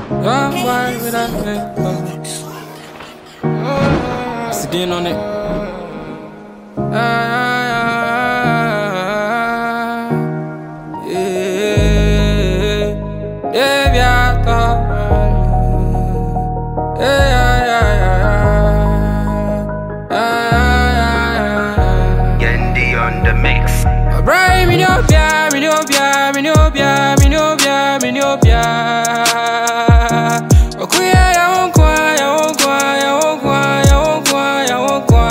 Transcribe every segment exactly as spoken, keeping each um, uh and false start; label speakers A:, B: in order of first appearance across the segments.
A: Oh, why would I let sitting on it? Ah, yeah, yeah, yeah, yeah, yeah.
B: Yendi on the mix.
A: Brian, me no pia, me no pia, me no pia, me no pia, me no pia. Okuya ya wonkwa, ya wonkwa, ya wonkwa, ya wonkwa, ya wonkwa.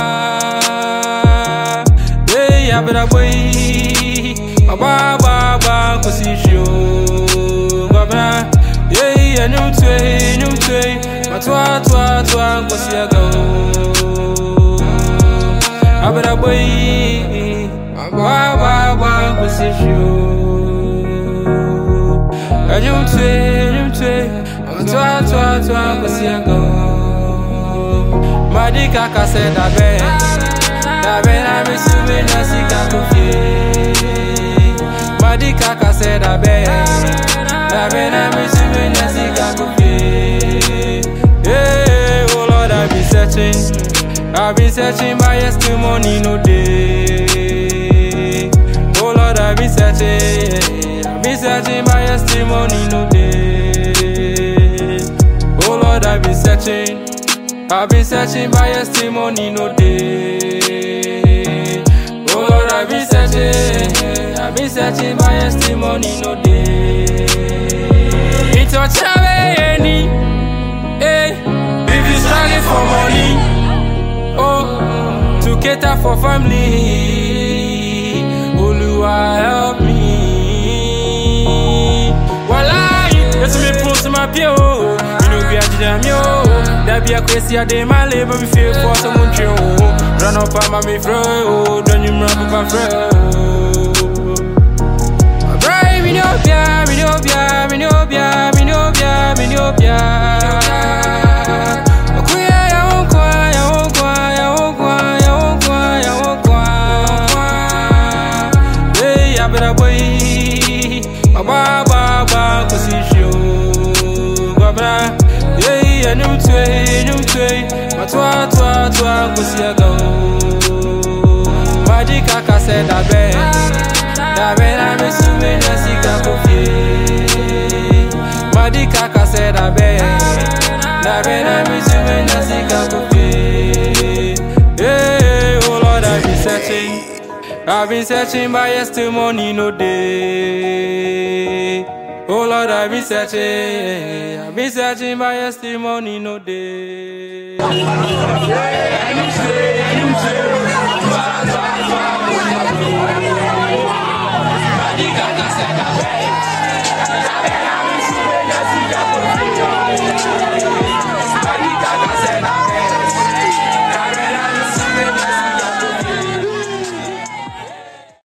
A: Hey, ya bera boy, baba baba kusisho, baba. Hey, ya nyumtwe, nyumtwe, matwa twa twa kusiago. Abera boy, baba baba kusisho. Anyumtwe, nyumtwe, matwa twa twa kusiago. Madika kase dabe, dabe na misume na sika kufie. Madika kase dabe, dabe na misume na sika kufie. Hey, oh Lord, I've been searching, I've been searching by testimony no day. Oh Lord, I've been searching, I've been searching by testimony no day. Oh Lord, I've been searching, I've been searching by testimony no day. Oh Lord, I've been searching, I've been searching by testimony no day. It's a challenge, eh? If you struggling for money, oh, to cater for family, Oluwa help me. Walai, yes me post my pio, you know we are jam yo. That be a crazy a day my labor be feel for someone chill. Run up on my fro, don't you run up my fro. Brian, me no pia, me no pia, me no pia, me no pia, me no pia. Okuya ya wonkwa, ya wonkwa, ya wonkwa, ya wonkwa, ya wonkwa. Hey, ya bera boy, baba baba kusisho, baba. Hey, ya nyumtwe, nyumtwe, matwa twa twa kusiago. Madika kase dabe, dabe na misume na sika kufie. Madika kase dabe, dabe na misume na sika kufie. Hey, oh Lord, I've been searching, I've been searching by testimony no day. Oh Lord, I've been searching, I've been searching by testimony no day. Madika kase dabe.